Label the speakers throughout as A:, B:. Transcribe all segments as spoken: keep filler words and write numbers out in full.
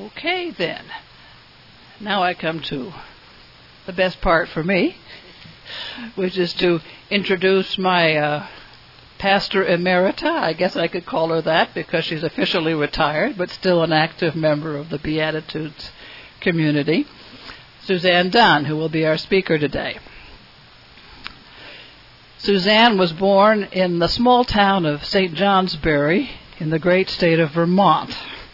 A: Okay, then. Now I come to the best part for me, which is to introduce my uh, pastor emerita. I guess I could call her that because she's officially retired, but still an active member of the Beatitudes community, Suzanne Dunn, who will be our speaker today. Suzanne was born in the small town of Saint Johnsbury in the great state of Vermont.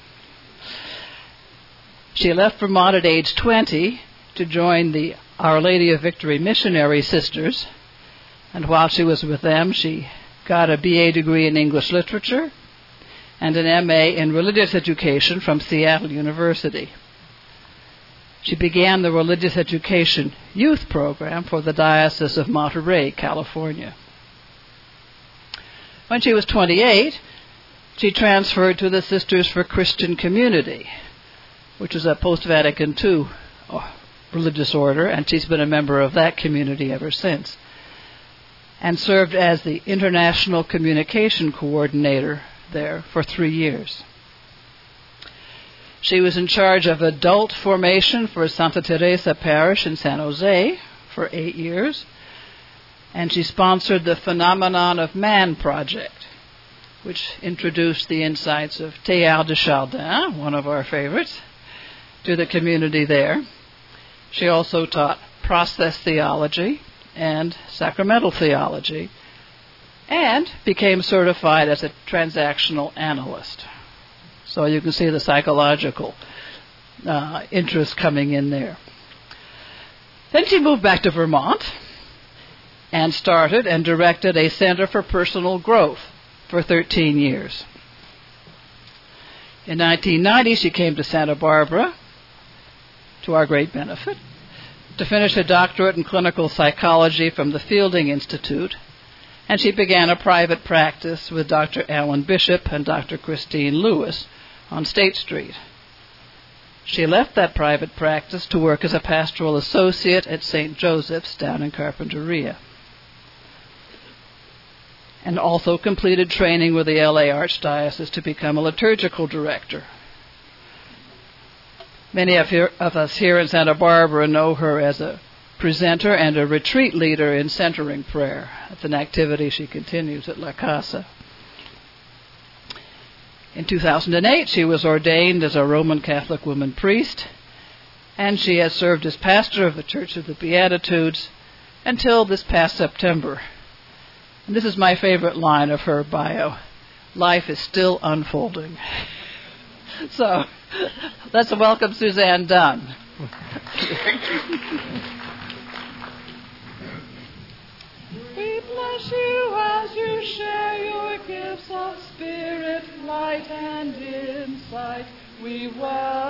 A: She left Vermont at age twenty to join the Our Lady of Victory Missionary Sisters, and while she was with them, she got a B A degree in English Literature and an M A in Religious Education from Seattle University. She began the Religious Education Youth Program for the Diocese of Monterey, California. When she was twenty-eight, she transferred to the Sisters for Christian Community, which is a post-Vatican two religious order, and she's been a member of that community ever since, and served as the International Communication Coordinator there for three years. She was in charge of adult formation for Santa Teresa Parish in San Jose for eight years, and she sponsored the Phenomenon of Man project, which introduced the insights of Teilhard de Chardin, one of our favorites, to the community there. She also taught process theology and sacramental theology, and became certified as a transactional analyst. So you can see the psychological uh, interest coming in there. Then she moved back to Vermont and started and directed a Center for Personal Growth for thirteen years. In nineteen ninety, she came to Santa Barbara, to our great benefit, to finish a doctorate in clinical psychology from the Fielding Institute, and she began a private practice with Doctor Alan Bishop and Doctor Christine Lewis on State Street. She left that private practice to work as a pastoral associate at Saint Joseph's down in Carpinteria, and also completed training with the L A Archdiocese to become a liturgical director. Many of, here, of us here in Santa Barbara know her as a presenter and a retreat leader in centering prayer. It's an activity she continues at La Casa. In two thousand eight, she was ordained as a Roman Catholic woman priest, and she has served as pastor of the Church of the Beatitudes until this past September. And this is my favorite line of her bio: life is still unfolding. So, let's welcome Suzanne Dunn. We bless you as you share your gifts of spirit, light, and insight. We welcome